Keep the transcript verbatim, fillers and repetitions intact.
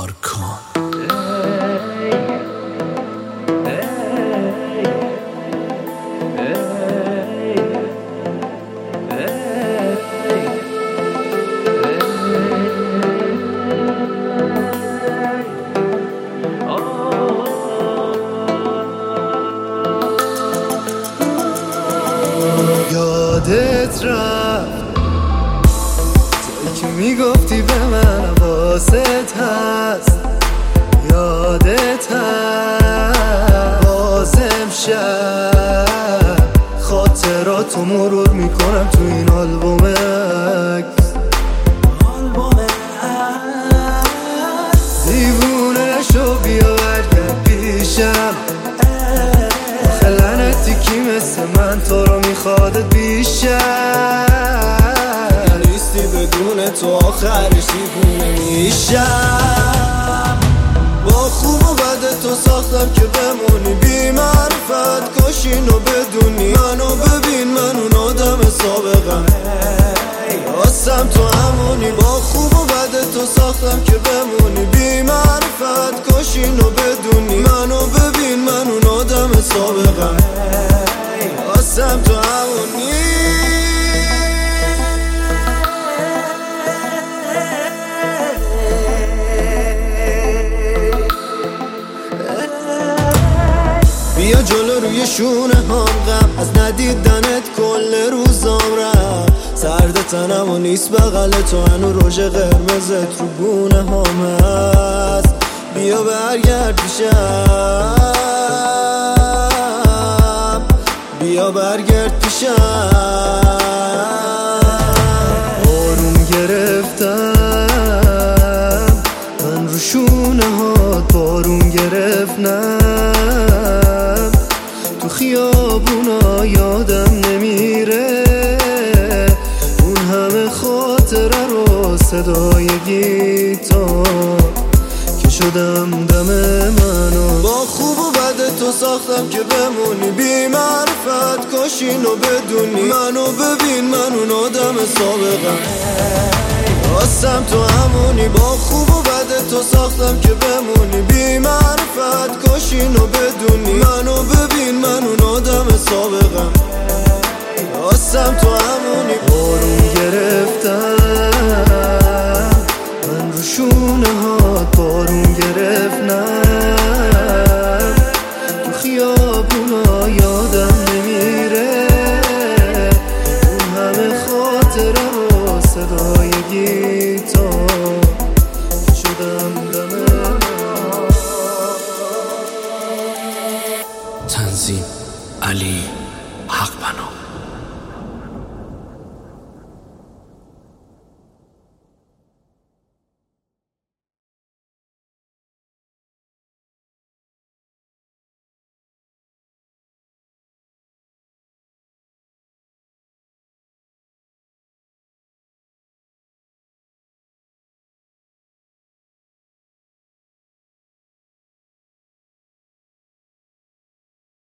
آرکان. یادت رفت توی که میگفتی به من حواست هست، یادت هست باز امشب خاطراتو مرور میکنم تو این آلبوم عکس. دیوونه نشو بیا برگرد پیشم، آخه لعنتی کی مثل من تو رو میخوادت بیشتر، نیستی بدون تو آخرش دیوونه میشم. با خوب و بد تو ساختم که بمونی بی معرفت، کاش اینو بدونی منو ببین، من اون آدم سابقم راستم تو همونی. با خوب و بد تو ساختم که بمونی بی معرفت، کاش اینو بدونی منو ببین، من اون آدم سابقم راستم تو همونی. بیا جلو روی شونه هم غم، از ندیدنت کل روزام رفت، سرد تنم و نیست بغل تو، هنو روژ قرمزت رو گونه هم هست. بیا برگرد پیشم، بیا برگرد پیشم. آروم گرفتم من رو شونه ها، بارون گرفتم تو خیابونا، یادم نمیره اون همه خاطره رو، صدای گیتار که شدم دم منو. با خوب و بد تو ساختم که بمونی بی معرفت، کاش اینو بدونی منو ببین، من اون آدم سابقم راستم تو همونی. با خوب و بد تو ساختم که بمونی بی معرفت، کاش اینو بدونی منو ببین، من اون آدم سابقم راستم تو همونی. بارون گرفتم